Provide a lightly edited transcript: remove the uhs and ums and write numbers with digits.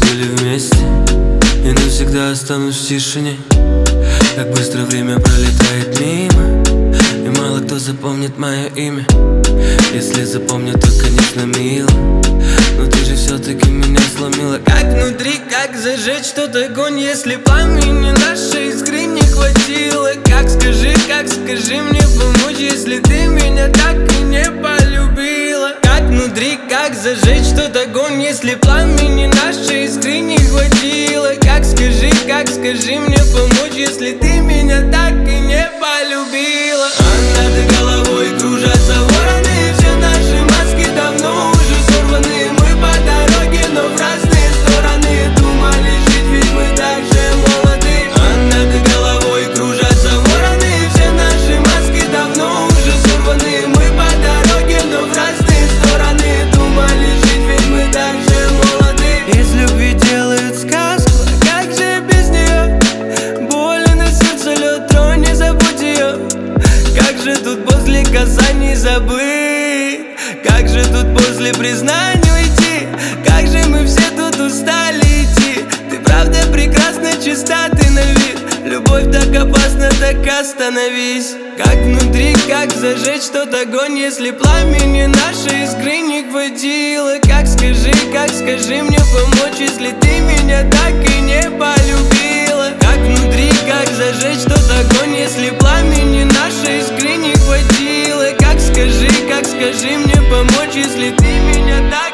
были вместе и навсегда останусь в тишине. Как быстро время пролетает мимо, и мало кто запомнит мое имя. Если запомню, то, конечно, мило, но ты же все-таки меня сломила. Как внутри, как зажечь тот огонь, если пламени нашей искры не хватило? Как скажи мне помочь, если ты меня так и не полюбила? Как внутри, как зажечь тот огонь, если пламени нашей искры не хватило? Как скажи мне помочь, если ты меня так и не полюбила? А над головой кружатся вороны, все наши маски давно уже сорваны. Мы по дороге, но в разные стороны. Думали жить, ведь мы так же молоды. А над головой кружатся вороны, все наши маски давно уже сорваны. Мы по дороге, но в разные стороны. Думали жить, ведь мы так же молоды. Из любви делают сказку, а как же без нее? Больно на сердце лед, тронь, не забудь ее. Как же тут после касаний забыть? Как же тут после признания уйти? Как же мы все тут устали идти? Ты правда прекрасна, чиста ты на вид. Любовь так опасна, так остановись. Как внутри, как зажечь тот огонь, если пламени нашей искры не хватило? Как скажи мне помочь, если ты меня так и не полюбила? Как внутри, как зажечь тот огонь, если пламени нашей искры не хватило? Как скажи мне помочь, если ты меня так